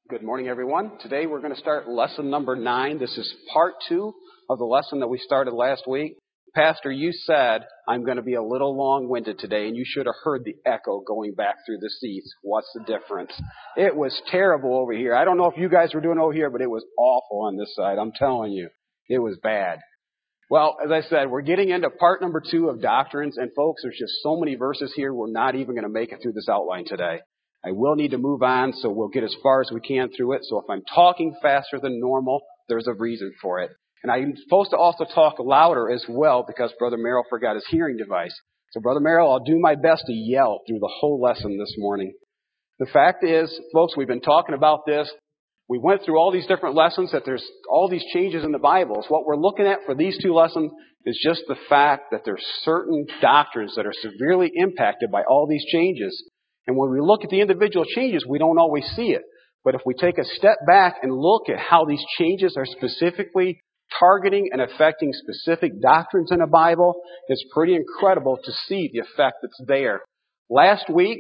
Good morning, everyone. Today we're going to start lesson number 9. This is part 2 of the lesson that we started last week. Pastor, you said I'm going to be a little long-winded today, and you should have heard the echo going back through the seats. What's the difference? It was terrible over here. I don't know if you guys were doing over here, but it was awful on this side. I'm telling you, it was bad. Well, as I said, we're getting into part number 2 of doctrines, and folks, there's just so many verses here, we're not even going to make it through this outline today. I will need to move on, so we'll get as far as we can through it. So if I'm talking faster than normal, there's a reason for it. And I'm supposed to also talk louder as well because Brother Merrill forgot his hearing device. So Brother Merrill, I'll do my best to yell through the whole lesson this morning. The fact is, folks, we've been talking about this. We went through all these different lessons that there's all these changes in the Bible. So what we're looking at for these 2 lessons is just the fact that there's certain doctrines that are severely impacted by all these changes. And when we look at the individual changes, we don't always see it. But if we take a step back and look at how these changes are specifically targeting and affecting specific doctrines in the Bible, it's pretty incredible to see the effect that's there. Last week,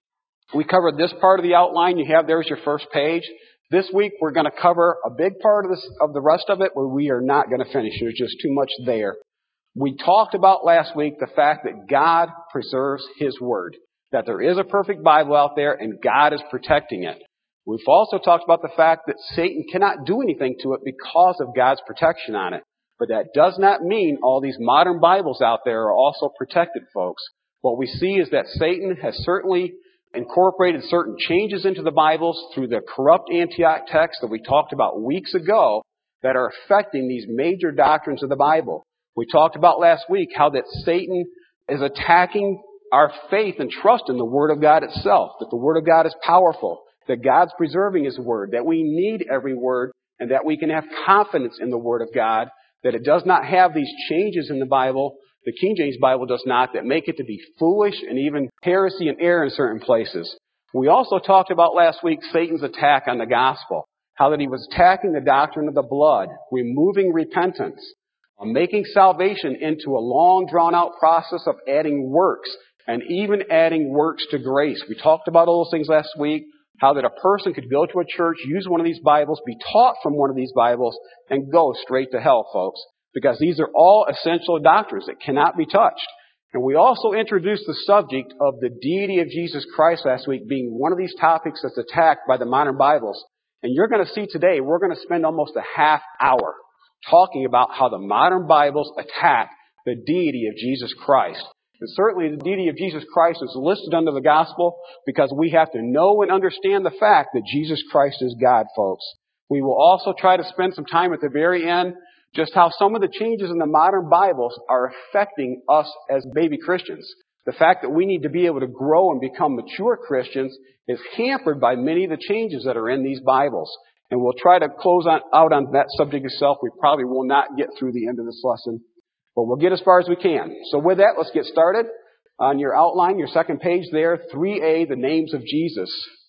we covered this part of the outline. You have there as your first page. This week, we're going to cover a big part of the rest of it where we are not going to finish. There's just too much there. We talked about last week the fact that God preserves His Word, that there is a perfect Bible out there and God is protecting it. We've also talked about the fact that Satan cannot do anything to it because of God's protection on it. But that does not mean all these modern Bibles out there are also protected, folks. What we see is that Satan has certainly incorporated certain changes into the Bibles through the corrupt Antioch text that we talked about weeks ago that are affecting these major doctrines of the Bible. We talked about last week how that Satan is attacking our faith and trust in the Word of God itself, that the Word of God is powerful, that God's preserving His Word, that we need every word, and that we can have confidence in the Word of God, that it does not have these changes in the Bible, the King James Bible does not, that make it to be foolish and even heresy and error in certain places. We also talked about last week Satan's attack on the gospel, how that he was attacking the doctrine of the blood, removing repentance, making salvation into a long drawn-out process of adding works, and even adding works to grace. We talked about all those things last week, how that a person could go to a church, use one of these Bibles, be taught from one of these Bibles, and go straight to hell, folks. Because these are all essential doctrines that cannot be touched. And we also introduced the subject of the deity of Jesus Christ last week being one of these topics that's attacked by the modern Bibles. And you're going to see today, we're going to spend almost a half hour talking about how the modern Bibles attack the deity of Jesus Christ. And certainly the deity of Jesus Christ is listed under the gospel because we have to know and understand the fact that Jesus Christ is God, folks. We will also try to spend some time at the very end just how some of the changes in the modern Bibles are affecting us as baby Christians. The fact that we need to be able to grow and become mature Christians is hampered by many of the changes that are in these Bibles. And we'll try to close out on that subject itself. We probably will not get through the end of this lesson, but we'll get as far as we can. So with that, let's get started. On your outline, your second page there, 3A, the names of Jesus.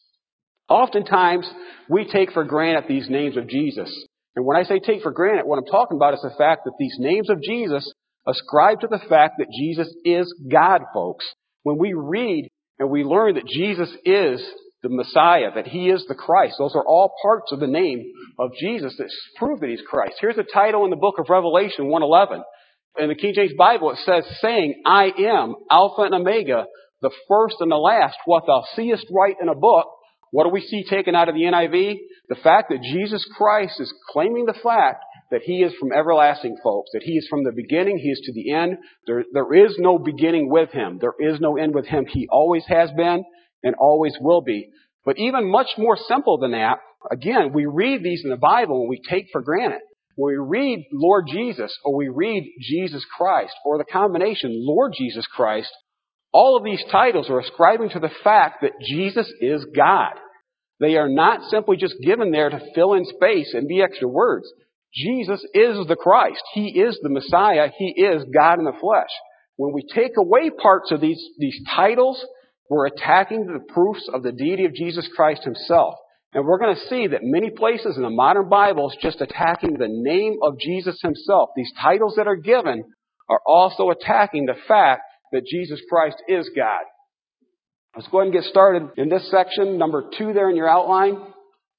Oftentimes, we take for granted these names of Jesus. And when I say take for granted, what I'm talking about is the fact that these names of Jesus ascribe to the fact that Jesus is God, folks. When we read and we learn that Jesus is the Messiah, that He is the Christ, those are all parts of the name of Jesus that prove that He's Christ. Here's a title in the book of Revelation 1:11. In the King James Bible, it says, saying, I am Alpha and Omega, the first and the last, what thou seest write in a book. What do we see taken out of the NIV? The fact that Jesus Christ is claiming the fact that He is from everlasting, folks, that He is from the beginning, He is to the end. There is no beginning with Him. There is no end with Him. He always has been and always will be. But even much more simple than that, again, we read these in the Bible and we take for granted. When we read Lord Jesus or we read Jesus Christ or the combination Lord Jesus Christ, all of these titles are ascribing to the fact that Jesus is God. They are not simply just given there to fill in space and be extra words. Jesus is the Christ. He is the Messiah. He is God in the flesh. When we take away parts of these titles, we're attacking the proofs of the deity of Jesus Christ Himself. And we're going to see that many places in the modern Bible is just attacking the name of Jesus Himself. These titles that are given are also attacking the fact that Jesus Christ is God. Let's go ahead and get started in this section, number 2 there in your outline.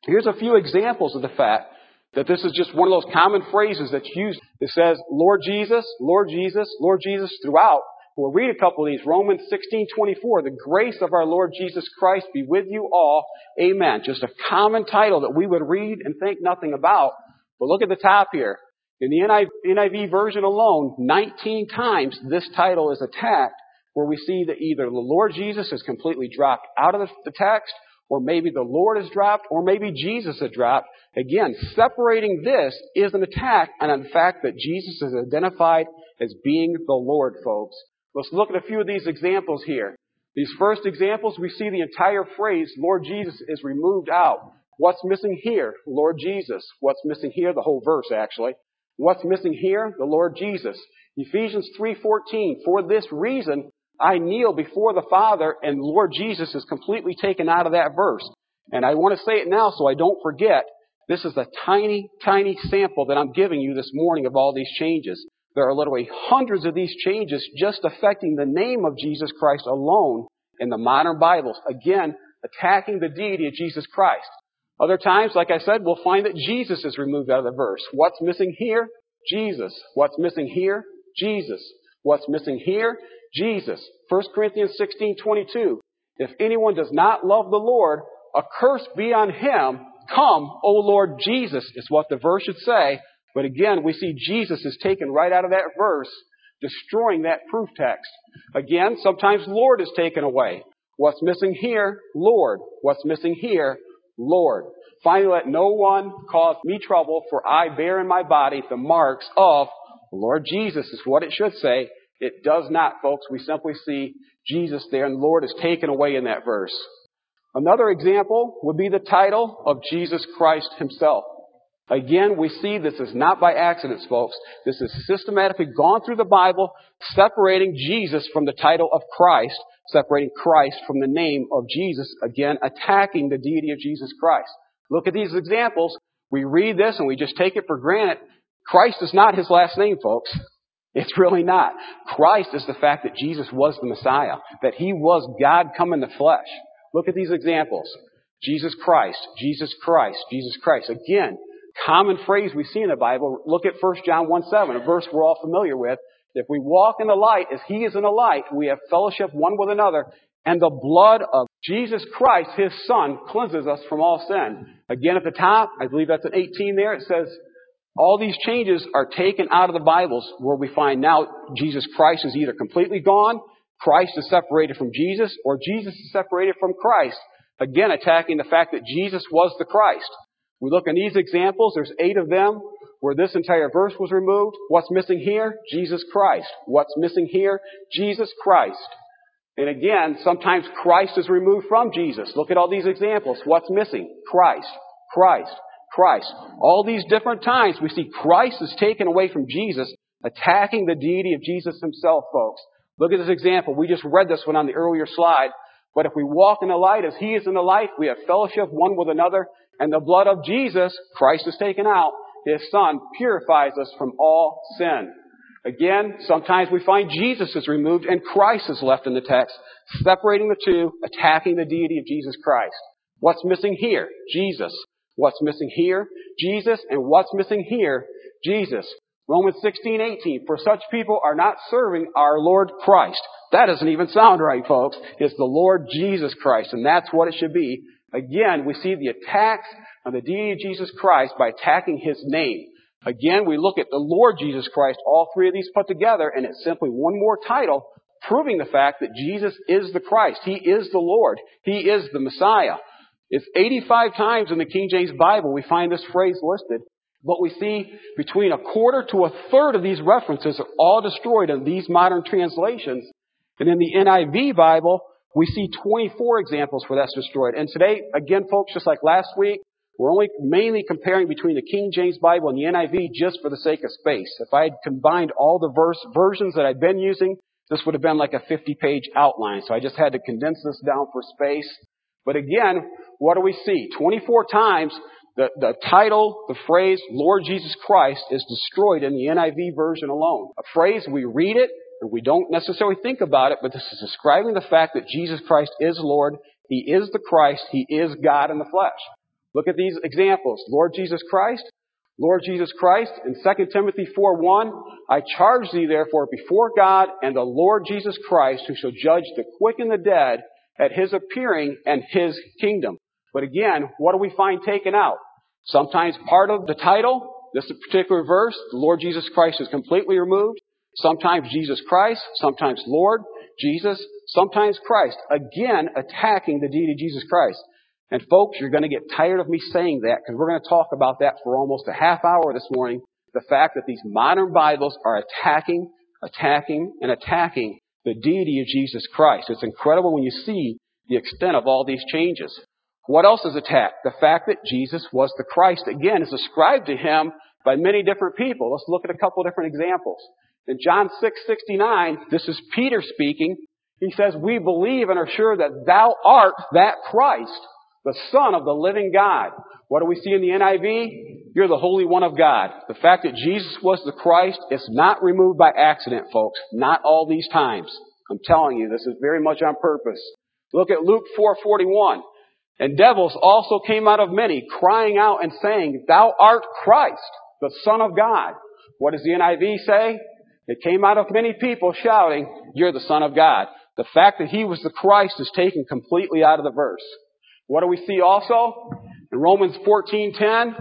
Here's a few examples of the fact that this is just one of those common phrases that's used. It says, Lord Jesus, Lord Jesus, Lord Jesus throughout. We'll read a couple of these. Romans 16:24, the grace of our Lord Jesus Christ be with you all. Amen. Just a common title that we would read and think nothing about. But look at the top here. In the NIV version alone, 19 times this title is attacked, where we see that either the Lord Jesus is completely dropped out of the text, or maybe the Lord is dropped, or maybe Jesus is dropped. Again, separating this is an attack on the fact that Jesus is identified as being the Lord, folks. Let's look at a few of these examples here. These first examples, we see the entire phrase, Lord Jesus, is removed out. What's missing here? Lord Jesus. What's missing here? The whole verse, actually. What's missing here? The Lord Jesus. Ephesians 3:14, for this reason, I kneel before the Father, and Lord Jesus is completely taken out of that verse. And I want to say it now so I don't forget. This is a tiny, tiny sample that I'm giving you this morning of all these changes. There are literally hundreds of these changes just affecting the name of Jesus Christ alone in the modern Bibles. Again, attacking the deity of Jesus Christ. Other times, like I said, we'll find that Jesus is removed out of the verse. What's missing here? Jesus. What's missing here? Jesus. What's missing here? Jesus. 1 Corinthians 16:22. If anyone does not love the Lord, a curse be on him. Come, O Lord Jesus, is what the verse should say. But again, we see Jesus is taken right out of that verse, destroying that proof text. Again, sometimes Lord is taken away. What's missing here? Lord. What's missing here? Lord. Finally, let no one cause me trouble, for I bear in my body the marks of the Lord Jesus, is what it should say. It does not, folks. We simply see Jesus there, and the Lord is taken away in that verse. Another example would be the title of Jesus Christ himself. Again, we see this is not by accident, folks. This is systematically gone through the Bible, separating Jesus from the title of Christ, separating Christ from the name of Jesus, again, attacking the deity of Jesus Christ. Look at these examples. We read this and we just take it for granted. Christ is not his last name, folks. It's really not. Christ is the fact that Jesus was the Messiah, that he was God come in the flesh. Look at these examples. Jesus Christ, Jesus Christ, Jesus Christ. Again, common phrase we see in the Bible. Look at 1 John 1:7, a verse we're all familiar with. If we walk in the light as he is in the light, we have fellowship one with another, and the blood of Jesus Christ, his Son, cleanses us from all sin. Again, at the top, I believe that's at 18 there, it says, all these changes are taken out of the Bibles, where we find now Jesus Christ is either completely gone, Christ is separated from Jesus, or Jesus is separated from Christ. Again, attacking the fact that Jesus was the Christ. We look in these examples, there's 8 of them where this entire verse was removed. What's missing here? Jesus Christ. What's missing here? Jesus Christ. And again, sometimes Christ is removed from Jesus. Look at all these examples. What's missing? Christ. Christ. Christ. All these different times we see Christ is taken away from Jesus, attacking the deity of Jesus himself, folks. Look at this example. We just read this one on the earlier slide. But if we walk in the light as he is in the light, we have fellowship one with another, and the blood of Jesus, Christ is taken out, his Son, purifies us from all sin. Again, sometimes we find Jesus is removed and Christ is left in the text, separating the two, attacking the deity of Jesus Christ. What's missing here? Jesus. What's missing here? Jesus. And what's missing here? Jesus. Romans 16:18, for such people are not serving our Lord Christ. That doesn't even sound right, folks. It's the Lord Jesus Christ, and that's what it should be. Again, we see the attacks on the deity of Jesus Christ by attacking his name. Again, we look at the Lord Jesus Christ, all 3 of these put together, and it's simply one more title proving the fact that Jesus is the Christ. He is the Lord. He is the Messiah. It's 85 times in the King James Bible we find this phrase listed. But we see between a quarter to a third of these references are all destroyed in these modern translations. And in the NIV Bible, we see 24 examples where that's destroyed. And today, again, folks, just like last week, we're only mainly comparing between the King James Bible and the NIV just for the sake of space. If I had combined all the versions that I've been using, this would have been like a 50-page outline. So I just had to condense this down for space. But again, what do we see? 24 times the title, the phrase, Lord Jesus Christ, is destroyed in the NIV version alone. A phrase, we read it, and we don't necessarily think about it, but this is describing the fact that Jesus Christ is Lord. He is the Christ. He is God in the flesh. Look at these examples. Lord Jesus Christ. Lord Jesus Christ in 2 Timothy 4:1, I charge thee therefore before God and the Lord Jesus Christ, who shall judge the quick and the dead at his appearing and his kingdom. But again, what do we find taken out? Sometimes part of the title, this particular verse, the Lord Jesus Christ is completely removed. Sometimes Jesus Christ, sometimes Lord, Jesus, sometimes Christ. Again, attacking the deity of Jesus Christ. And folks, you're going to get tired of me saying that because we're going to talk about that for almost a half hour this morning. The fact that these modern Bibles are attacking the deity of Jesus Christ. It's incredible when you see the extent of all these changes. What else is attacked? The fact that Jesus was the Christ, again, is ascribed to him by many different people. Let's look at a couple different examples. In John 6:69, this is Peter speaking. He says, we believe and are sure that thou art that Christ, the Son of the living God. What do we see in the NIV? You're the Holy One of God. The fact that Jesus was the Christ is not removed by accident, folks. Not all these times. I'm telling you, this is very much on purpose. Look at Luke 4:41. And devils also came out of many, crying out and saying, thou art Christ, the Son of God. What does the NIV say? It came out of many people shouting, you're the Son of God. The fact that he was the Christ is taken completely out of the verse. What do we see also? In Romans 14:10,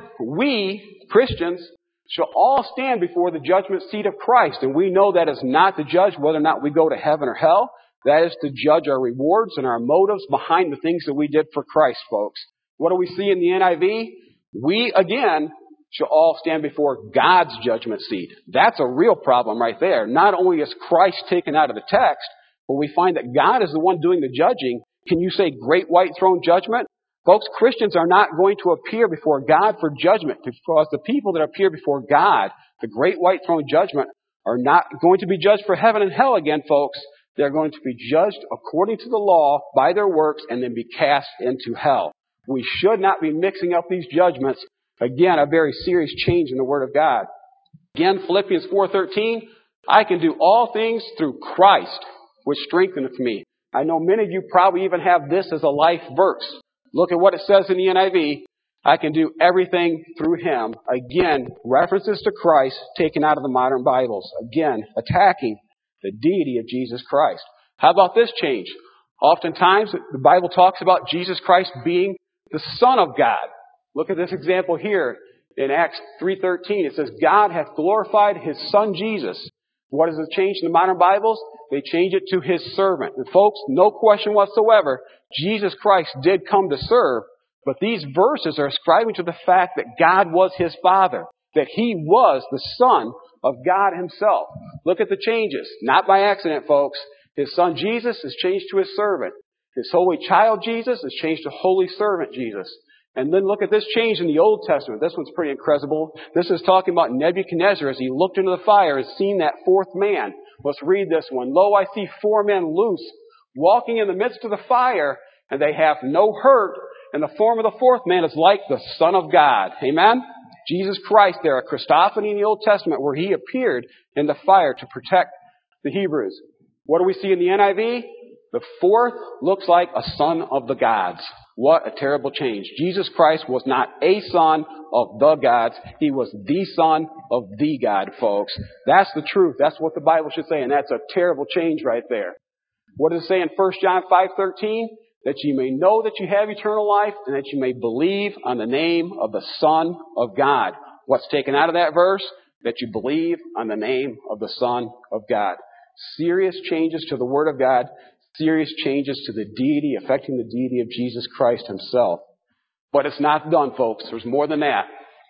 we, Christians, shall all stand before the judgment seat of Christ. And we know that is not to judge whether or not we go to heaven or hell. That is to judge our rewards and our motives behind the things that we did for Christ, folks. What do we see in the NIV? We, again, shall all stand before God's judgment seat. That's a real problem right there. Not only is Christ taken out of the text, but we find that God is the one doing the judging. Can you say great white throne judgment? Folks, Christians are not going to appear before God for judgment because the people that appear before God, the great white throne judgment, are not going to be judged for heaven and hell again, folks. They're going to be judged according to the law by their works and then be cast into hell. We should not be mixing up these judgments. Again, a very serious change in the Word of God. Again, Philippians 4:13, I can do all things through Christ, which strengtheneth me. I know many of you probably even have this as a life verse. Look at what it says in the NIV. I can do everything through him. Again, references to Christ taken out of the modern Bibles. Again, attacking the deity of Jesus Christ. How about this change? Oftentimes, the Bible talks about Jesus Christ being the Son of God. Look at this example here in Acts 3:13. It says, God hath glorified his Son Jesus. What does it change in the modern Bibles? They change it to his servant. And folks, no question whatsoever, Jesus Christ did come to serve, but these verses are ascribing to the fact that God was his Father, that he was the Son of God himself. Look at the changes. Not by accident, folks. His Son Jesus is changed to his servant. His holy child Jesus is changed to holy servant Jesus. And then look at this change in the Old Testament. This one's pretty incredible. This is talking about Nebuchadnezzar as he looked into the fire and seen that fourth man. Let's read this one. Lo, I see 4 men loose, walking in the midst of the fire, and they have no hurt, and the form of the fourth man is like the Son of God. Amen? Jesus Christ there, a Christophany in the Old Testament where he appeared in the fire to protect the Hebrews. What do we see in the NIV? The fourth looks like a son of the gods. What a terrible change. Jesus Christ was not a son of the gods. He was the Son of the God, folks. That's the truth. That's what the Bible should say, and that's a terrible change right there. What does it say in 1 John 5:13? That you may know that you have eternal life and that you may believe on the name of the Son of God. What's taken out of that verse? That you believe on the name of the Son of God. Serious changes to the Word of God. Serious changes to the deity, affecting the deity of Jesus Christ himself. But it's not done, folks. There's more than that.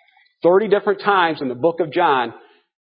30 different times in the book of John,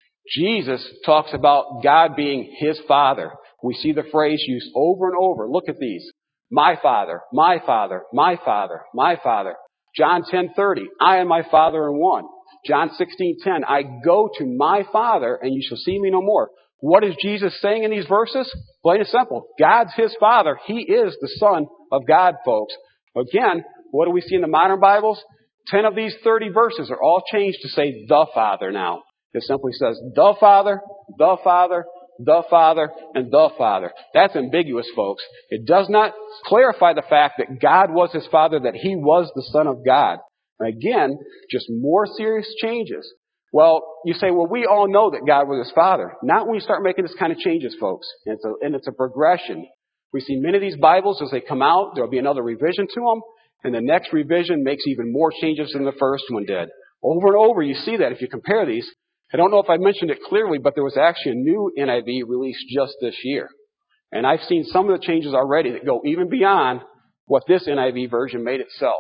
Jesus talks about God being his Father. We see the phrase used over and over. Look at these. My Father, my Father, my Father, my Father. John 10:30, I and my Father are one. John 16:10, I go to my Father and you shall see me no more. What is Jesus saying in these verses? Plain and simple. God's his Father. He is the Son of God, folks. Again, what do we see in the modern Bibles? 10 of these 30 verses are all changed to say the Father now. It simply says the Father, the Father, the Father, and the Father. That's ambiguous, folks. It does not clarify the fact that God was his Father, that he was the Son of God. Again, just more serious changes. Well, you say, well, we all know that God was his Father. Not when you start making this kind of changes, folks. And it's a progression. We see many of these Bibles as they come out, there'll be another revision to them, and the next revision makes even more changes than the first one did. Over and over, you see that if you compare these. I don't know if I mentioned it clearly, but there was actually a new NIV released just this year. And I've seen some of the changes already that go even beyond what this NIV version made itself.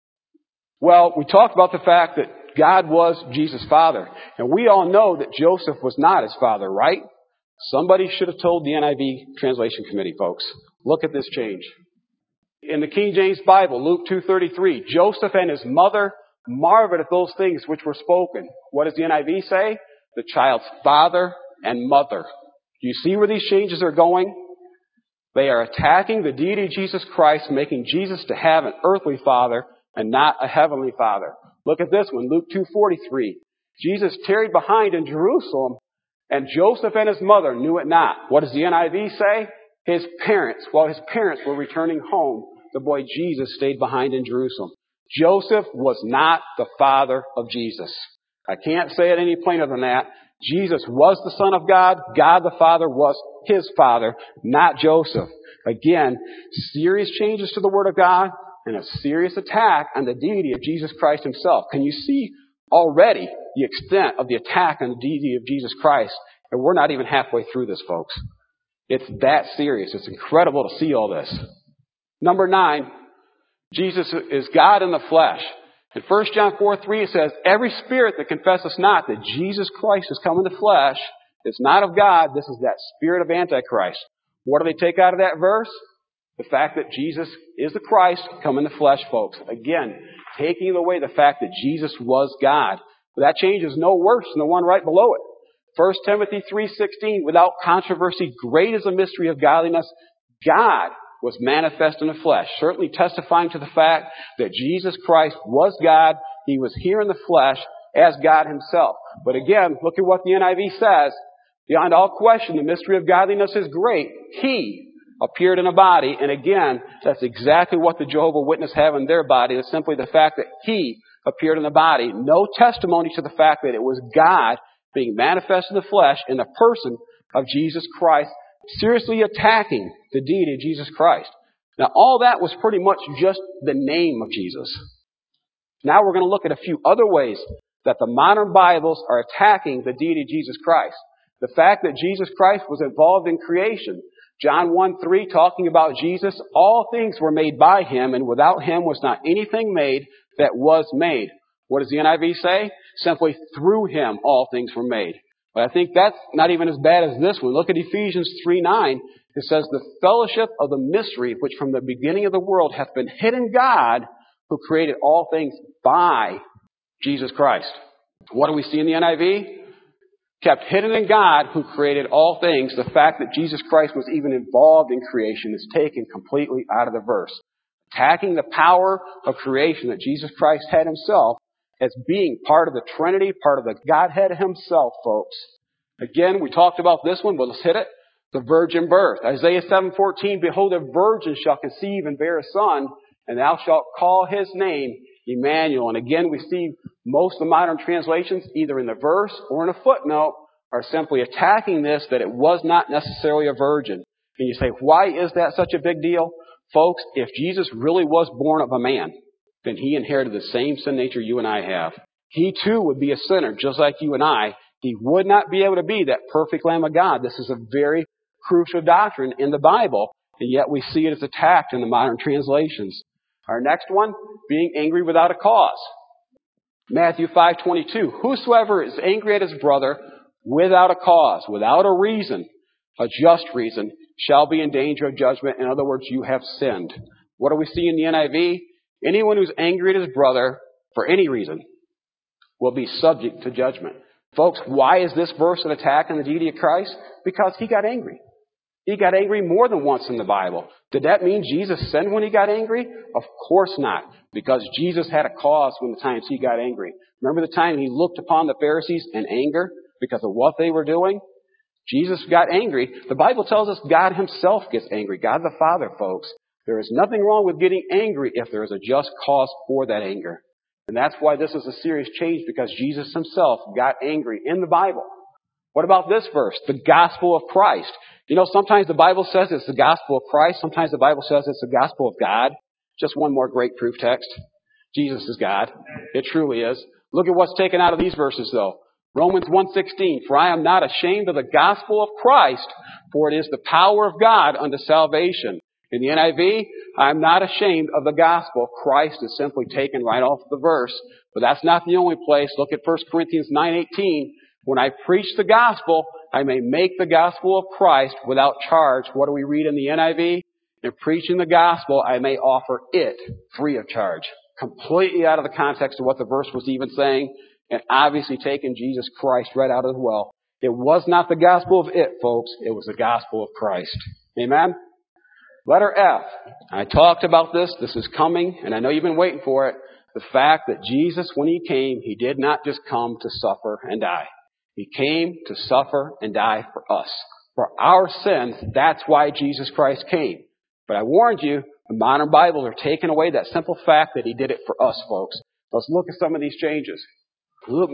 Well, we talked about the fact that God was Jesus' father. And we all know that Joseph was not his father, right? Somebody should have told the NIV translation committee, folks. Look at this change. In the King James Bible, Luke 2:33, Joseph and his mother marveled at those things which were spoken. What does the NIV say? The child's father and mother. Do you see where these changes are going? They are attacking the deity of Jesus Christ, making Jesus to have an earthly father and not a heavenly father. Look at this one, Luke 2:43. Jesus tarried behind in Jerusalem, and Joseph and his mother knew it not. What does the NIV say? While his parents were returning home, the boy Jesus stayed behind in Jerusalem. Joseph was not the father of Jesus. I can't say it any plainer than that. Jesus was the Son of God. God the Father was his father, not Joseph. Again, serious changes to the Word of God and a serious attack on the deity of Jesus Christ himself. Can you see already the extent of the attack on the deity of Jesus Christ? And we're not even halfway through this, folks. It's that serious. It's incredible to see all this. Number 9, Jesus is God in the flesh. In 1 John 4:3 it says, every spirit that confesses not that Jesus Christ has come in the flesh is not of God. This is that spirit of Antichrist. What do they take out of that verse? The fact that Jesus is the Christ come in the flesh, folks. Again, taking away the fact that Jesus was God. But that change is no worse than the one right below it. 1 Timothy 3:16, without controversy, great is the mystery of godliness. God was manifest in the flesh, certainly testifying to the fact that Jesus Christ was God. He was here in the flesh as God himself. But again, look at what the NIV says. Beyond all question, the mystery of godliness is great. He appeared in a body, and again, that's exactly what the Jehovah's Witnesses have in their body. It's simply the fact that he appeared in the body. No testimony to the fact that it was God being manifest in the flesh in the person of Jesus Christ, seriously attacking the deity of Jesus Christ. Now, all that was pretty much just the name of Jesus. Now we're going to look at a few other ways that the modern Bibles are attacking the deity of Jesus Christ. The fact that Jesus Christ was involved in creation. John 1:3, talking about Jesus, all things were made by him, and without him was not anything made that was made. What does the NIV say? Simply, through him all things were made. But I think that's not even as bad as this one. Look at Ephesians 3:9. It says, the fellowship of the mystery which from the beginning of the world hath been hid in God, who created all things by Jesus Christ. What do we see in the NIV? Kept hidden in God, who created all things. The fact that Jesus Christ was even involved in creation is taken completely out of the verse. Attacking the power of creation that Jesus Christ had himself as being part of the Trinity, part of the Godhead himself, folks. Again, we talked about this one, but let's hit it. The virgin birth. Isaiah 7:14, behold, a virgin shall conceive and bear a son, and thou shalt call his name Emmanuel. And again, we see most of the modern translations, either in the verse or in a footnote, are simply attacking this, that it was not necessarily a virgin. And you say, why is that such a big deal? Folks, if Jesus really was born of a man, then he inherited the same sin nature you and I have. He too would be a sinner, just like you and I. He would not be able to be that perfect Lamb of God. This is a very crucial doctrine in the Bible, and yet we see it as attacked in the modern translations. Our next one, being angry without a cause. Matthew 5:22, whosoever is angry at his brother without a cause, without a reason, a just reason, shall be in danger of judgment. In other words, you have sinned. What do we see in the NIV? Anyone who's angry at his brother for any reason will be subject to judgment. Folks, why is this verse an attack on the deity of Christ? Because he got angry. He got angry more than once in the Bible. Did that mean Jesus sinned when he got angry? Of course not. Because Jesus had a cause when the times he got angry. Remember the time he looked upon the Pharisees in anger because of what they were doing? Jesus got angry. The Bible tells us God himself gets angry. God the Father, folks. There is nothing wrong with getting angry if there is a just cause for that anger. And that's why this is a serious change, because Jesus himself got angry in the Bible. What about this verse? The gospel of Christ. You know, sometimes the Bible says it's the gospel of Christ. Sometimes the Bible says it's the gospel of God. Just one more great proof text. Jesus is God. It truly is. Look at what's taken out of these verses, though. Romans 1:16, for I am not ashamed of the gospel of Christ, for it is the power of God unto salvation. In the NIV, I am not ashamed of the gospel. Christ is simply taken right off the verse. But that's not the only place. Look at 1 Corinthians 9:18. When I preach the gospel, I may make the gospel of Christ without charge. What do we read in the NIV? In preaching the gospel, I may offer it free of charge. Completely out of the context of what the verse was even saying, and obviously taking Jesus Christ right out as well. It was not the gospel of it, folks. It was the gospel of Christ. Amen? Letter F. I talked about this. This is coming, and I know you've been waiting for it. The fact that Jesus, when he came, he did not just come to suffer and die. He came to suffer and die for us. For our sins, that's why Jesus Christ came. But I warned you, the modern Bibles are taking away that simple fact that he did it for us, folks. Let's look at some of these changes. Luke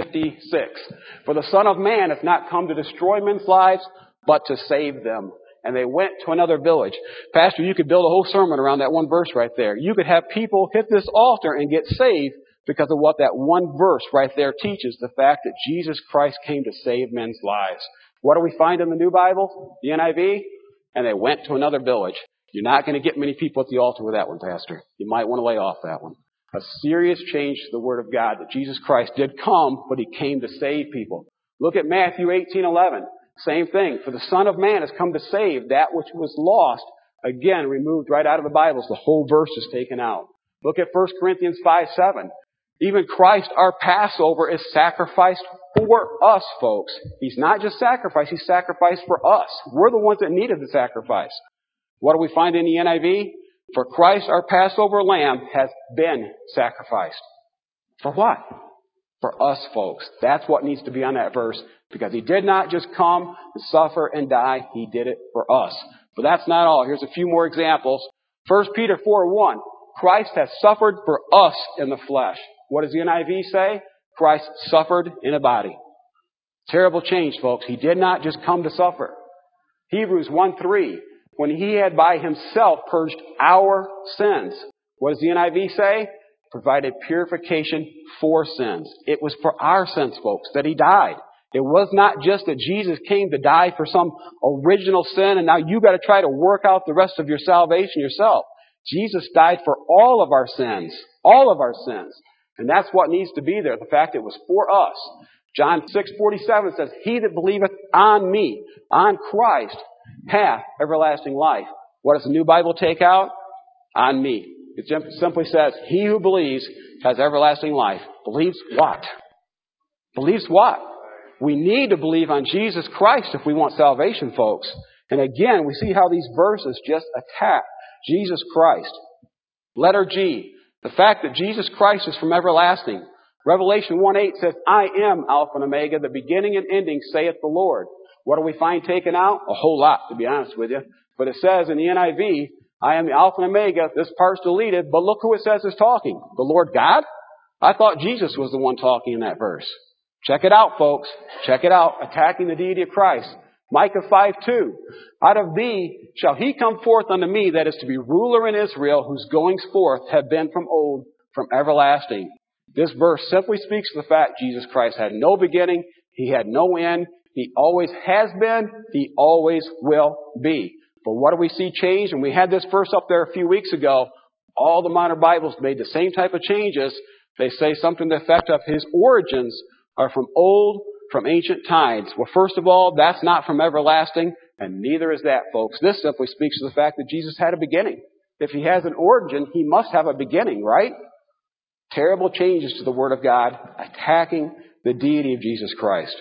9:56. For the Son of Man has not come to destroy men's lives, but to save them. And they went to another village. Pastor, you could build a whole sermon around that one verse right there. You could have people hit this altar and get saved because of what that one verse right there teaches, the fact that Jesus Christ came to save men's lives. What do we find in the New Bible? The NIV? And they went to another village. You're not going to get many people at the altar with that one, Pastor. You might want to lay off that one. A serious change to the Word of God, that Jesus Christ did come, but he came to save people. Look at Matthew 18:11. Same thing. For the Son of Man has come to save that which was lost. Again, removed right out of the Bibles. The whole verse is taken out. Look at 1 Corinthians 5:7. Even Christ, our Passover, is sacrificed for us, folks. He's not just sacrificed, he's sacrificed for us. We're the ones that needed the sacrifice. What do we find in the NIV? For Christ, our Passover lamb, has been sacrificed. For what? For us, folks. That's what needs to be on that verse. Because he did not just come and suffer and die. He did it for us. But that's not all. Here's a few more examples. 1 Peter 4:1. Christ has suffered for us in the flesh. What does the NIV say? Christ suffered in a body. Terrible change, folks. He did not just come to suffer. Hebrews 1:3. When he had by himself purged our sins. What does the NIV say? Provided purification for sins. It was for our sins, folks, that he died. It was not just that Jesus came to die for some original sin and now you got to try to work out the rest of your salvation yourself. Jesus died for all of our sins. All of our sins. And that's what needs to be there. The fact it was for us. John 6:47 says, he that believeth on me, on Christ, hath everlasting life. What does the New Bible take out? On me. It simply says, he who believes has everlasting life. Believes what? Believes what? We need to believe on Jesus Christ if we want salvation, folks. And again, we see how these verses just attack Jesus Christ. Letter G. The fact that Jesus Christ is from everlasting. Revelation 1:8 says, I am Alpha and Omega, the beginning and ending, saith the Lord. What do we find taken out? A whole lot, to be honest with you. But it says in the NIV, I am the Alpha and Omega. This part's deleted, but look who it says is talking. The Lord God? I thought Jesus was the one talking in that verse. Check it out, folks. Check it out. Attacking the deity of Christ. Micah 5:2. Out of thee shall he come forth unto me that is to be ruler in Israel, whose goings forth have been from old, from everlasting. This verse simply speaks to the fact Jesus Christ had no beginning. He had no end. He always has been. He always will be. But what do we see change? And we had this verse up there a few weeks ago. All the modern Bibles made the same type of changes. They say something to the effect of his origins are from old, from ancient times. Well, first of all, that's not from everlasting, and neither is that, folks. This simply speaks to the fact that Jesus had a beginning. If he has an origin, he must have a beginning, right? Terrible changes to the Word of God, attacking the deity of Jesus Christ.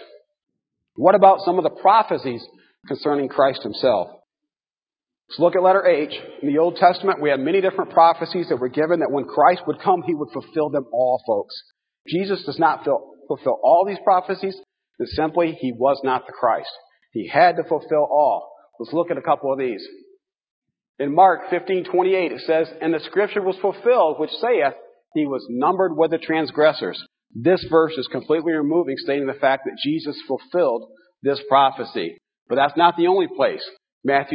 What about some of the prophecies concerning Christ himself? Let's look at letter H. In the Old Testament, we have many different prophecies that were given that when Christ would come, he would fulfill them all, folks. Jesus does not fulfill all these prophecies. It's simply, he was not the Christ. He had to fulfill all. Let's look at a couple of these. In Mark 15:28, it says, and the scripture was fulfilled, which saith, He was numbered with the transgressors. This verse is completely removing, stating the fact that Jesus fulfilled this prophecy. But that's not the only place. Matthew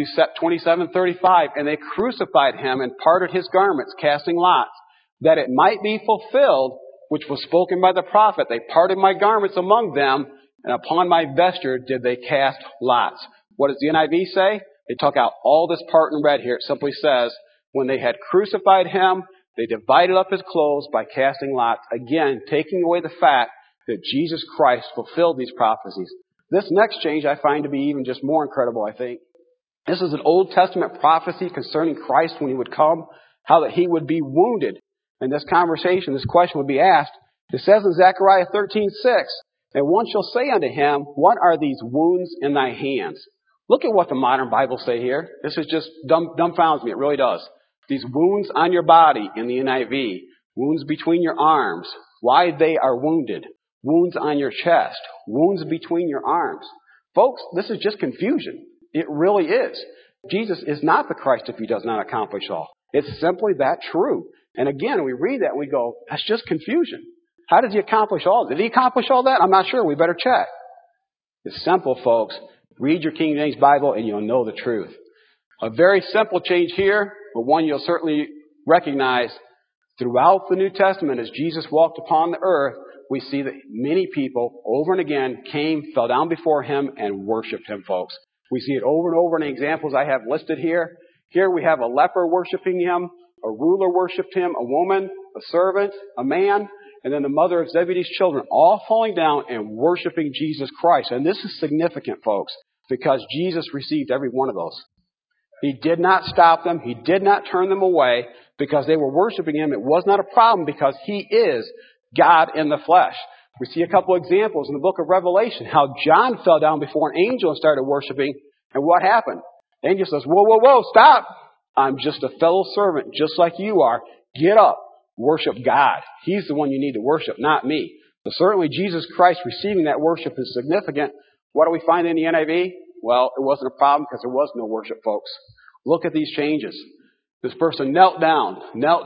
27:35, and they crucified him and parted his garments, casting lots, that it might be fulfilled, which was spoken by the prophet. They parted my garments among them, and upon my vesture did they cast lots. What does the NIV say? They took out all this part in red here. It simply says, when they had crucified him, they divided up his clothes by casting lots. Again, taking away the fact that Jesus Christ fulfilled these prophecies. This next change I find to be even just more incredible, I think. This is an Old Testament prophecy concerning Christ when he would come, how that he would be wounded. In this conversation, this question would be asked. It says in Zechariah 13:6, and one shall say unto him, what are these wounds in thy hands? Look at what the modern Bibles say here. This is just dumbfounds me. It really does. These wounds on your body in the NIV, wounds between your arms, why they are wounded, wounds on your chest, wounds between your arms. Folks, this is just confusion. It really is. Jesus is not the Christ if he does not accomplish all. It's simply that true. And again, we read that and we go, that's just confusion. How did he accomplish all? Did he accomplish all that? I'm not sure. We better check. It's simple, folks. Read your King James Bible and you'll know the truth. A very simple change here, but one you'll certainly recognize throughout the New Testament as Jesus walked upon the earth. We see that many people over and again came, fell down before him, and worshiped him, folks. We see it over and over in the examples I have listed here. Here we have a leper worshiping him, a ruler worshiped him, a woman, a servant, a man, and then the mother of Zebedee's children, all falling down and worshiping Jesus Christ. And this is significant, folks, because Jesus received every one of those. He did not stop them. He did not turn them away because they were worshiping him. It was not a problem because he is God in the flesh. We see a couple examples in the book of Revelation, how John fell down before an angel and started worshiping. And what happened? The angel says, whoa, whoa, whoa, stop. I'm just a fellow servant, just like you are. Get up. Worship God. He's the one you need to worship, not me. So certainly Jesus Christ receiving that worship is significant. What do we find in the NIV? Well, it wasn't a problem because there was no worship, folks. Look at these changes. This person knelt down,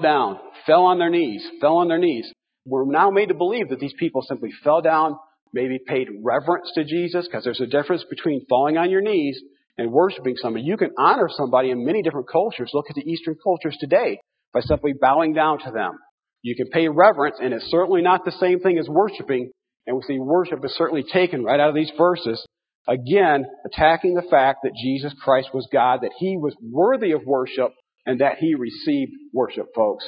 fell on their knees. We're now made to believe that these people simply fell down, maybe paid reverence to Jesus, because there's a difference between falling on your knees and worshiping somebody. You can honor somebody in many different cultures. Look at the Eastern cultures today by simply bowing down to them. You can pay reverence, and it's certainly not the same thing as worshiping. And we see worship is certainly taken right out of these verses. Again, attacking the fact that Jesus Christ was God, that he was worthy of worship, and that he received worship, folks.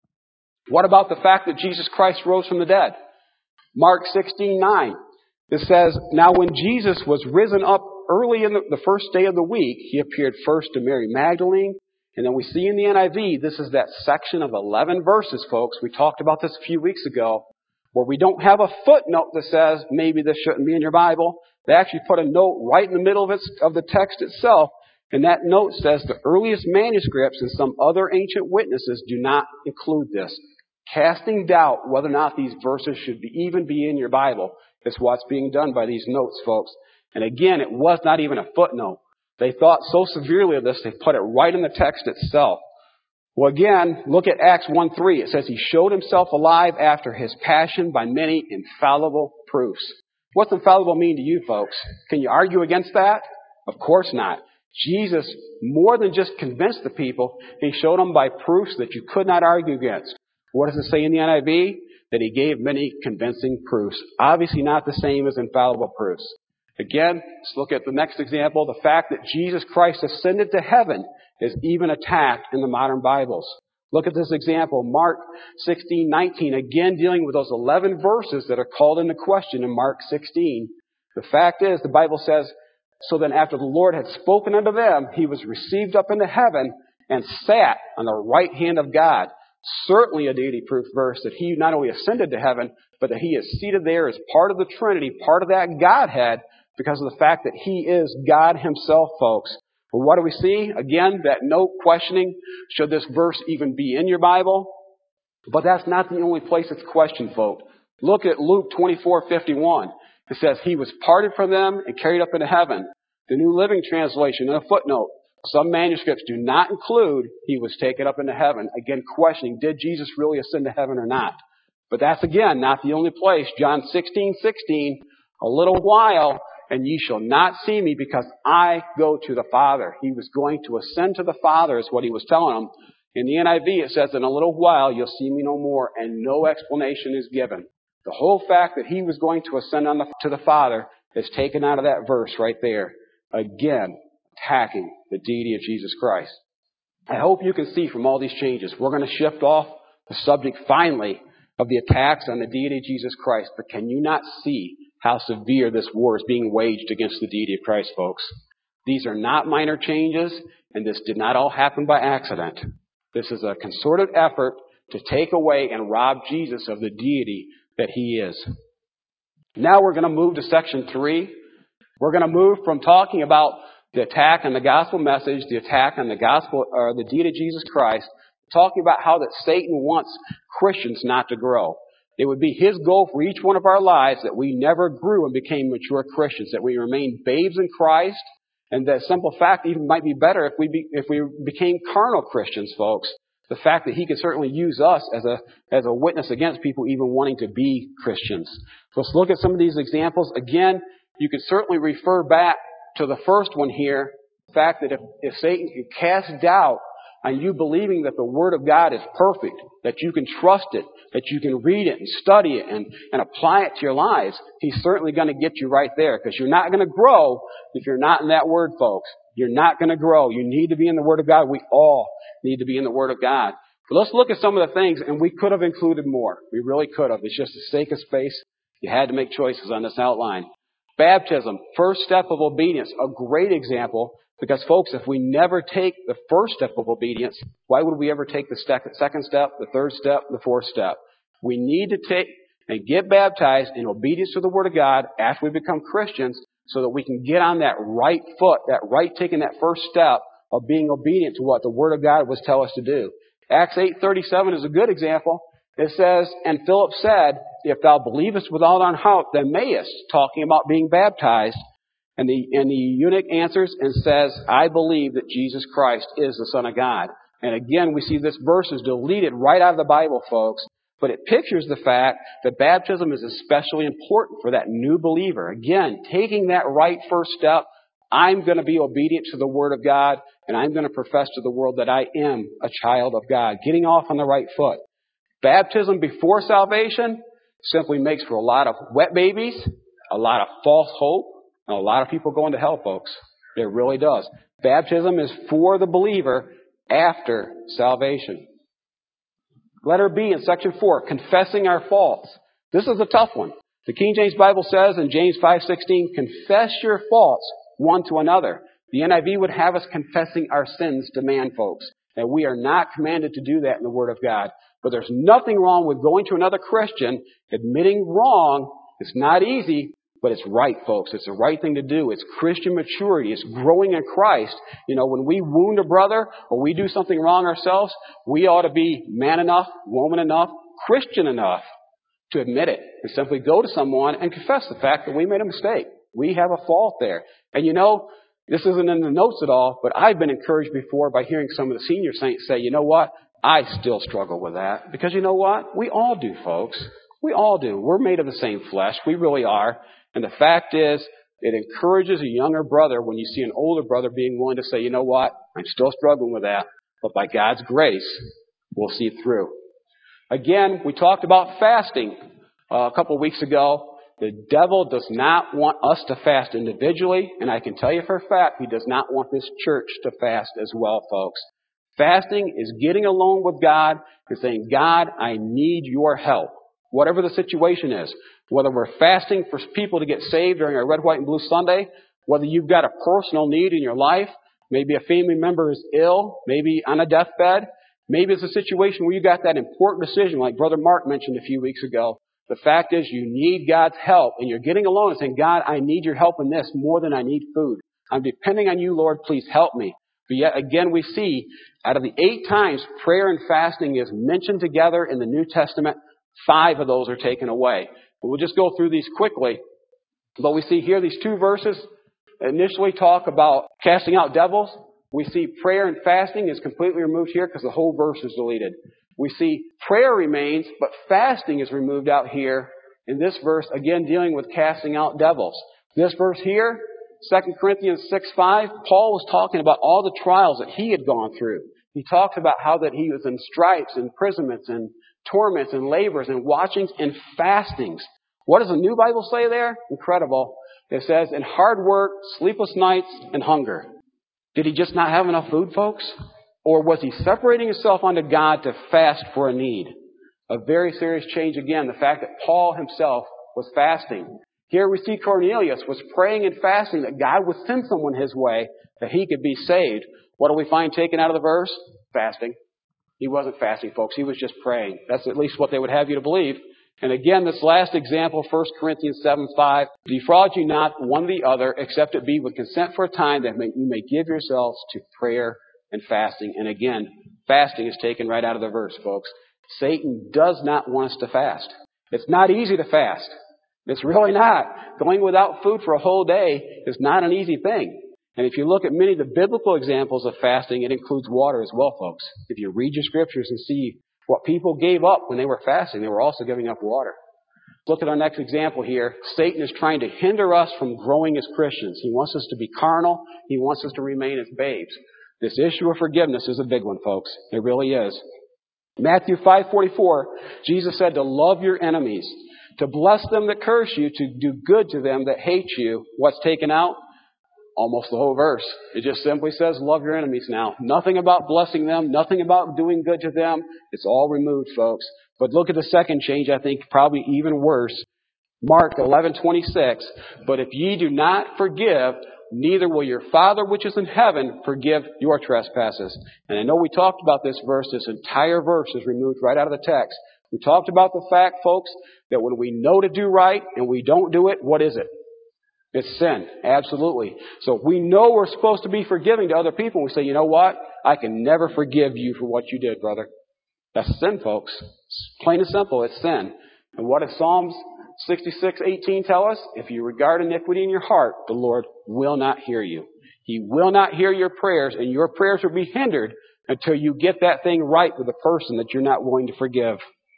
What about the fact that Jesus Christ rose from the dead? Mark 16:9. It says, now when Jesus was risen up early in the first day of the week, he appeared first to Mary Magdalene. And then we see in the NIV, this is that section of 11 verses, folks. We talked about this a few weeks ago, where we don't have a footnote that says, maybe this shouldn't be in your Bible. They actually put a note right in the middle of the text itself. And that note says the earliest manuscripts and some other ancient witnesses do not include this. Casting doubt whether or not these verses should even be in your Bible is what's being done by these notes, folks. And again, it was not even a footnote. They thought so severely of this, they put it right in the text itself. Well, again, look at Acts 1:3. It says he showed himself alive after his passion by many infallible proofs. What's infallible mean to you, folks? Can you argue against that? Of course not. Jesus more than just convinced the people, he showed them by proofs that you could not argue against. What does it say in the NIV? That he gave many convincing proofs. Obviously not the same as infallible proofs. Again, let's look at the next example. The fact that Jesus Christ ascended to heaven is even attacked in the modern Bibles. Look at this example, Mark 16:19, again dealing with those 11 verses that are called into question in Mark 16. The fact is, the Bible says, so then after the Lord had spoken unto them, he was received up into heaven and sat on the right hand of God. Certainly a deity-proof verse that he not only ascended to heaven, but that he is seated there as part of the Trinity, part of that Godhead, because of the fact that he is God himself, folks. But what do we see? Again, that note questioning, should this verse even be in your Bible? But that's not the only place it's questioned, folks. Look at Luke 24:51. It says, he was parted from them and carried up into heaven. The New Living Translation, in a footnote, Some manuscripts do not include he was taken up into heaven. Again, questioning, did Jesus really ascend to heaven or not? But that's, again, not the only place. John 16:16, a little while, and ye shall not see me because I go to the Father. He was going to ascend to the Father is what he was telling them. In the NIV, it says, in a little while, you'll see me no more, and no explanation is given. The whole fact that he was going to ascend to the Father is taken out of that verse right there. Again, attacking the deity of Jesus Christ. I hope you can see from all these changes, we're going to shift off the subject finally of the attacks on the deity of Jesus Christ. But can you not see how severe this war is being waged against the deity of Christ, folks? These are not minor changes, and this did not all happen by accident. This is a concerted effort to take away and rob Jesus of the deity that he is. Now we're going to move to section 3. We're going to move from talking about the attack on the gospel message, the attack on the gospel, or the deity of Jesus Christ, talking about how that Satan wants Christians not to grow. It would be his goal for each one of our lives that we never grew and became mature Christians, that we remained babes in Christ, and that simple fact even might be better if we became carnal Christians, folks. The fact that he could certainly use us as a witness against people even wanting to be Christians. So let's look at some of these examples. Again, you could certainly refer back to the first one here, the fact that if Satan can cast doubt on you believing that the Word of God is perfect, that you can trust it, that you can read it and study it and apply it to your lives, he's certainly going to get you right there, because you're not going to grow if you're not in that Word, folks. You're not going to grow. You need to be in the Word of God. We all need to be in the Word of God. But let's look at some of the things, and we could have included more. We really could have. It's just the sake of space. You had to make choices on this outline. Baptism, first step of obedience, a great example, because folks, if we never take the first step of obedience, why would we ever take the second step, the third step, the fourth step? We need to take and get baptized in obedience to the Word of God after we become Christians, so that we can get on that right foot, taking that first step of being obedient to what the Word of God was telling us to do. Acts 8:37 is a good example. It says, and Philip said, if thou believest with all thine heart, thou mayest, talking about being baptized. And the eunuch answers and says, I believe that Jesus Christ is the Son of God. And again, we see this verse is deleted right out of the Bible, folks. But it pictures the fact that baptism is especially important for that new believer. Again, taking that right first step, I'm going to be obedient to the Word of God, and I'm going to profess to the world that I am a child of God. Getting off on the right foot. Baptism before salvation simply makes for a lot of wet babies, a lot of false hope, and a lot of people going to hell, folks. It really does. Baptism is for the believer after salvation. Letter B in section 4, confessing our faults. This is a tough one. The King James Bible says in James 5:16, confess your faults one to another. The NIV would have us confessing our sins to man, folks. And we are not commanded to do that in the Word of God. But there's nothing wrong with going to another Christian, admitting wrong. It's not easy, but it's right, folks. It's the right thing to do. It's Christian maturity. It's growing in Christ. You know, when we wound a brother or we do something wrong ourselves, we ought to be man enough, woman enough, Christian enough to admit it and simply go to someone and confess the fact that we made a mistake. We have a fault there. And you know, this isn't in the notes at all, but I've been encouraged before by hearing some of the senior saints say, you know what? I still struggle with that. Because you know what? We all do, folks. We all do. We're made of the same flesh. We really are. And the fact is, it encourages a younger brother when you see an older brother being willing to say, you know what? I'm still struggling with that. But by God's grace, we'll see it through. Again, we talked about fasting a couple of weeks ago. The devil does not want us to fast individually. And I can tell you for a fact, he does not want this church to fast as well, folks. Fasting is getting alone with God and saying, God, I need your help. Whatever the situation is, whether we're fasting for people to get saved during our Red, White, and Blue Sunday, whether you've got a personal need in your life, maybe a family member is ill, maybe on a deathbed, maybe it's a situation where you got that important decision like Brother Mark mentioned a few weeks ago. The fact is you need God's help, and you're getting alone and saying, God, I need your help in this more than I need food. I'm depending on you, Lord, please help me. But yet again, we see out of the 8 times prayer and fasting is mentioned together in the New Testament, 5 of those are taken away. We'll just go through these quickly. But we see here these 2 verses initially talk about casting out devils. We see prayer and fasting is completely removed here because the whole verse is deleted. We see prayer remains, but fasting is removed out here in this verse, again dealing with casting out devils. This verse here, 2 Corinthians 6:5, Paul was talking about all the trials that he had gone through. He talks about how that he was in stripes, imprisonments, and torments, and labors, and watchings, and fastings. What does the New Bible say there? Incredible. It says, in hard work, sleepless nights, and hunger. Did he just not have enough food, folks? Or was he separating himself unto God to fast for a need? A very serious change again, the fact that Paul himself was fasting. Here we see Cornelius was praying and fasting that God would send someone his way that he could be saved. What do we find taken out of the verse? Fasting. He wasn't fasting, folks. He was just praying. That's at least what they would have you to believe. And again, this last example, 1 Corinthians 7:5, defraud you not one the other, except it be with consent for a time that you may give yourselves to prayer and fasting. And again, fasting is taken right out of the verse, folks. Satan does not want us to fast. It's not easy to fast. It's really not. Going without food for a whole day is not an easy thing. And if you look at many of the biblical examples of fasting, it includes water as well, folks. If you read your scriptures and see what people gave up when they were fasting, they were also giving up water. Look at our next example here. Satan is trying to hinder us from growing as Christians. He wants us to be carnal. He wants us to remain as babes. This issue of forgiveness is a big one, folks. It really is. Matthew 5:44, Jesus said to love your enemies, to bless them that curse you, to do good to them that hate you. What's taken out? Almost the whole verse. It just simply says, love your enemies now. Nothing about blessing them, nothing about doing good to them. It's all removed, folks. But look at the second change, I think probably even worse. Mark 11:26, but if ye do not forgive, neither will your Father which is in heaven forgive your trespasses. And I know we talked about this verse. This entire verse is removed right out of the text. We talked about the fact, folks, that when we know to do right and we don't do it, what is it? It's sin. Absolutely. So if we know we're supposed to be forgiving to other people, we say, you know what? I can never forgive you for what you did, brother. That's sin, folks. It's plain and simple. It's sin. And what does Psalms 66:18 tell us? If you regard iniquity in your heart, the Lord will not hear you. He will not hear your prayers, and your prayers will be hindered until you get that thing right with the person that you're not willing to forgive.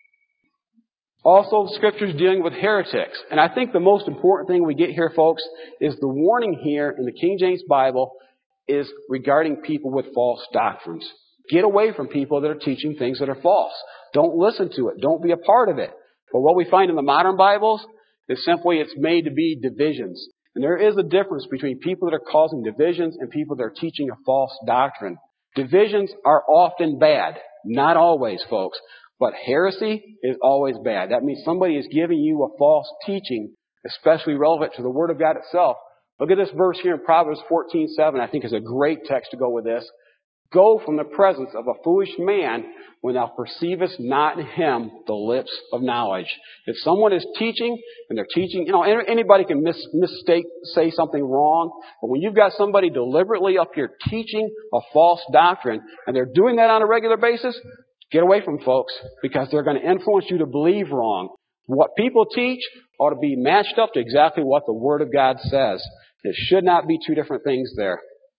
Also, the scriptures dealing with heretics. And I think the most important thing we get here, folks, is the warning here in the King James Bible is regarding people with false doctrines. Get away from people that are teaching things that are false. Don't listen to it. Don't be a part of it. But what we find in the modern Bibles is simply it's made to be divisions. And there is a difference between people that are causing divisions and people that are teaching a false doctrine. Divisions are often bad. Not always, folks. But heresy is always bad. That means somebody is giving you a false teaching, especially relevant to the Word of God itself. Look at this verse here in Proverbs 14:7. I think is a great text to go with this. Go from the presence of a foolish man when thou perceivest not in him the lips of knowledge. If someone is teaching, and they're teaching, anybody can mistake, say something wrong. But when you've got somebody deliberately up here teaching a false doctrine, and they're doing that on a regular basis, get away from folks, because they're going to influence you to believe wrong. What people teach ought to be matched up to exactly what the Word of God says. It should not be two different things there.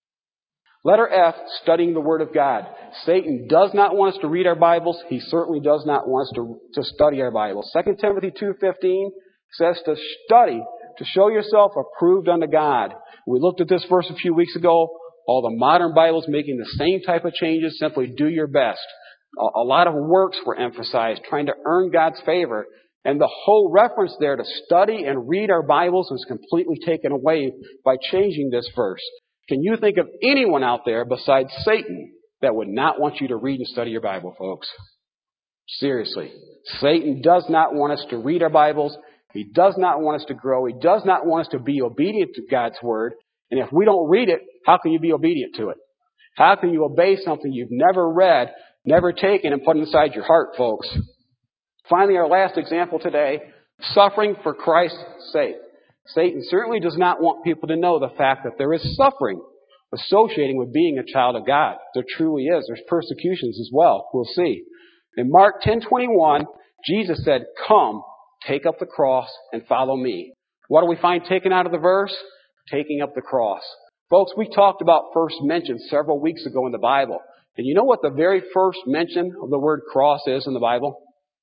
Letter F, studying the Word of God. Satan does not want us to read our Bibles. He certainly does not want us to study our Bibles. 2 Timothy 2:15 says to study, to show yourself approved unto God. We looked at this verse a few weeks ago. All the modern Bibles making the same type of changes, simply do your best. A lot of works were emphasized, trying to earn God's favor. And the whole reference there to study and read our Bibles was completely taken away by changing this verse. Can you think of anyone out there besides Satan that would not want you to read and study your Bible, folks? Seriously. Satan does not want us to read our Bibles. He does not want us to grow. He does not want us to be obedient to God's Word. And if we don't read it, how can you be obedient to it? How can you obey something you've never read, never taken, and put inside your heart, folks? Finally, our last example today, suffering for Christ's sake. Satan certainly does not want people to know the fact that there is suffering associating with being a child of God. There truly is. There's persecutions as well. We'll see. In Mark 10:21, Jesus said, come, take up the cross and follow me. What do we find taken out of the verse? Taking up the cross. Folks, we talked about first mention several weeks ago in the Bible. And you know what the very first mention of the word cross is in the Bible?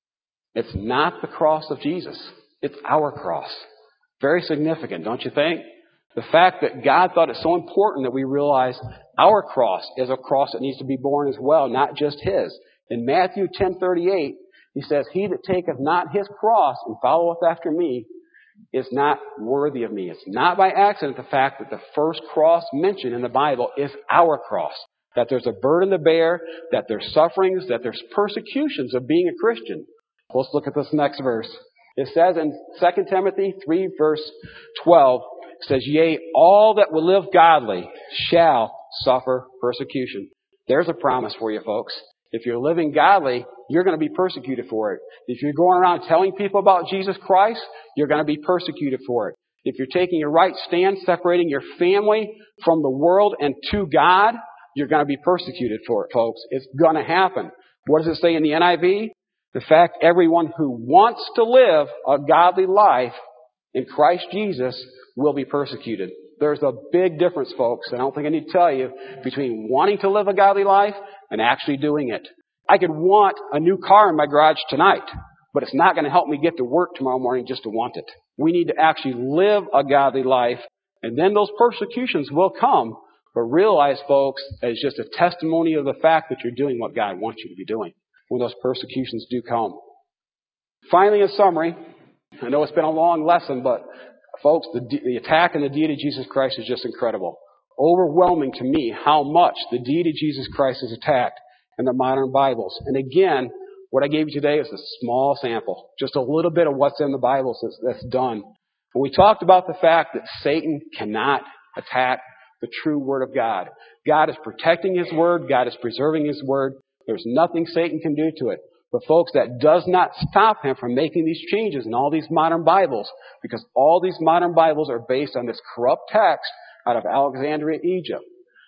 It's not the cross of Jesus. It's our cross. Very significant, don't you think? The fact that God thought it so important that we realize our cross is a cross that needs to be borne as well, not just His. In Matthew 10:38, He says, "He that taketh not his cross and followeth after me is not worthy of me." It's not by accident the fact that the first cross mentioned in the Bible is our cross. That there's a burden to bear, that there's sufferings, that there's persecutions of being a Christian. Let's look at this next verse. It says in 2 Timothy 3 verse 12, it says, "Yea, all that will live godly shall suffer persecution." There's a promise for you, folks. If you're living godly, you're going to be persecuted for it. If you're going around telling people about Jesus Christ, you're going to be persecuted for it. If you're taking a right stand, separating your family from the world and to God, you're going to be persecuted for it, folks. It's going to happen. What does it say in the NIV? The fact everyone who wants to live a godly life in Christ Jesus will be persecuted. There's a big difference, folks. I don't think I need to tell you, between wanting to live a godly life and actually doing it. I could want a new car in my garage tonight, but it's not going to help me get to work tomorrow morning just to want it. We need to actually live a godly life, and then those persecutions will come. But realize, folks, it's just a testimony of the fact that you're doing what God wants you to be doing when those persecutions do come. Finally, in summary, I know it's been a long lesson, but folks, the attack on the deity of Jesus Christ is just incredible. Overwhelming to me how much the deity of Jesus Christ is attacked in the modern Bibles. And again, what I gave you today is a small sample, just a little bit of what's in the Bibles that's done. When we talked about the fact that Satan cannot attack the true Word of God. God is protecting His Word. God is preserving His Word. There's nothing Satan can do to it. But folks, that does not stop him from making these changes in all these modern Bibles, because all these modern Bibles are based on this corrupt text out of Alexandria, Egypt.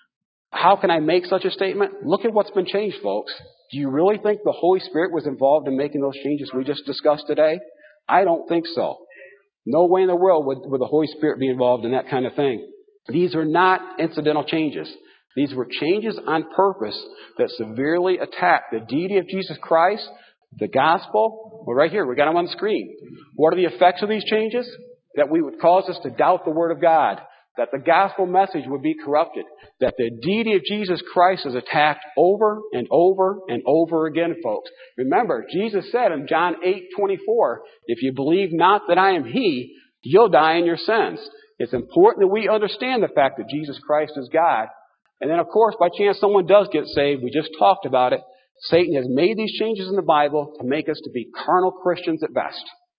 How can I make such a statement? Look at what's been changed, folks. Do you really think the Holy Spirit was involved in making those changes we just discussed today? I don't think so. No way in the world would the Holy Spirit be involved in that kind of thing. These are not incidental changes. These were changes on purpose that severely attack the deity of Jesus Christ, the gospel. Well, right here, we got them on the screen. What are the effects of these changes? That we would cause us to doubt the Word of God, that the gospel message would be corrupted, that the deity of Jesus Christ is attacked over and over and over again, folks. Remember, Jesus said in John 8:24, "If you believe not that I am He, you'll die in your sins." It's important that we understand the fact that Jesus Christ is God. And then, of course, by chance someone does get saved, we just talked about it, Satan has made these changes in the Bible to make us to be carnal Christians at best.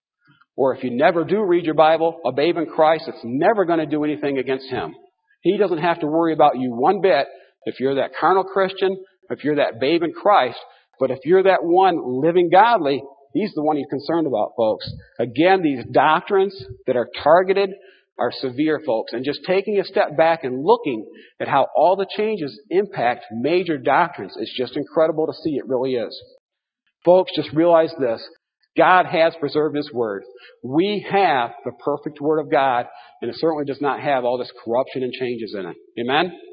Or if you never do read your Bible, a babe in Christ, it's never going to do anything against him. He doesn't have to worry about you one bit if you're that carnal Christian, if you're that babe in Christ. But if you're that one living godly, he's the one he's concerned about, folks. Again, these doctrines that are targeted are severe, folks. And just taking a step back and looking at how all the changes impact major doctrines is just incredible to see. It really is. Folks, just realize this. God has preserved His Word. We have the perfect Word of God, and it certainly does not have all this corruption and changes in it. Amen?